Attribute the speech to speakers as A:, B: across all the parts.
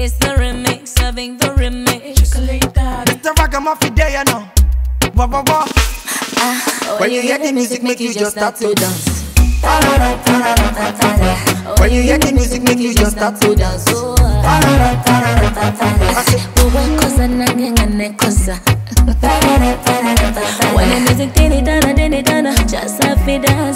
A: It's the remix, having the remix.
B: It's the ragamuffin day, you know. Wah, wah, wah. When you hear the music, make you just start to dance. When you hear the music, make you just start to dance.
A: When the music dana, just have to dance.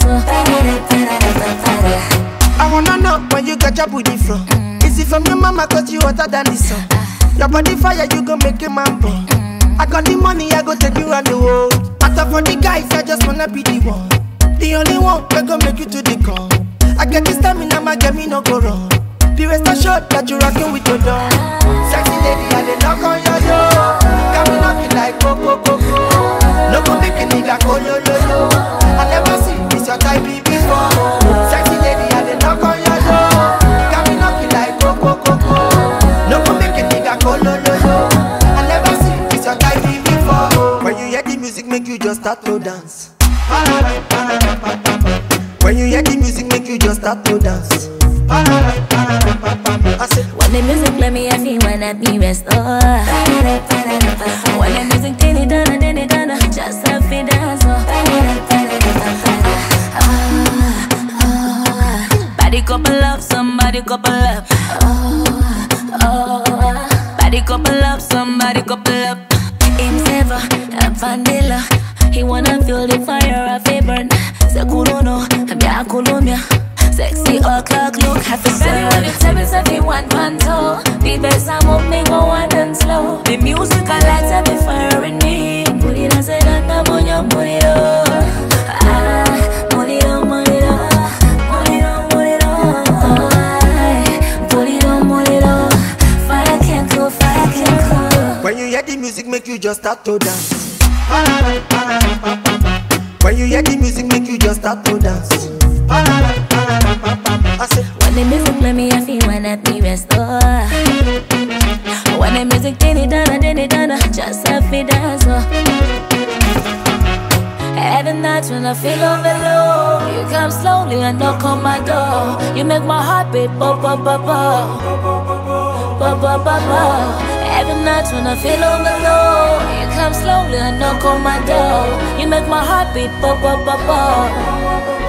B: I wanna know when you got your booty from. Is it from your mama cause you hotter than the sun? Your body fire, you gon' make a man burn. I got the money, I go take you around the world. After for the guys, I just wanna be the one. The only one that gon' make you to the core. I get this stamina, my get me no go wrong. The rest assured that you rockin' with your dog. Sexy lady, I dey knock on your door. Got me knocking like coco coco. No go make a nigga go yo yo yo. I never see this your type before. Sexy lady, I dey knock on your door. Got me knocking like coco coco. No go make a nigga go yo yo yo. I never see this your type before. When you hear the music, make you just start to dance. When you hear the music, make you just start to dance. I said,
A: when the music play me, I feel when at me rest. Oh. When the music dana, just have to dance. Body couple up, somebody couple up. Body couple up, somebody couple up. Him sever, I'm vanilla. He wanna feel the fire of a burn. Say kurono, I'm ya Colombia. Sexy o'clock look, have to say. Baby, when you tell me something one panto, the best I'm up, me go on and slow. The music I like to be firing me. Put it on, say that I'm on your money, put it on, put it on, put it on, put it on, put it on, put it on. Fire can't cool, fire can't cool.
B: When you hear the music, make you just start to dance. When you hear the music, make you just start to dance. I said,
A: when the music play me, I feel when at me rest. Oh. When the music dana, just have to dance. Oh. Every night when I feel on the low, you come slowly and knock on my door. You make my heart beat, bo bo bo bo, bo bo bo bo. Every night when I feel on the low, you come slowly and knock on my door. You make my heart beat, bo bo bo bo,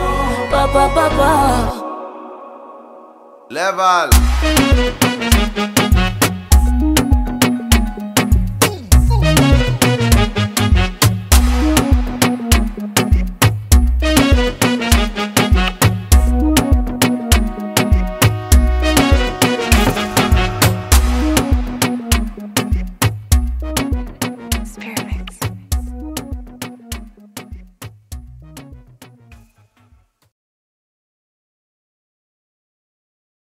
A: bo bo bo bo.
C: Level.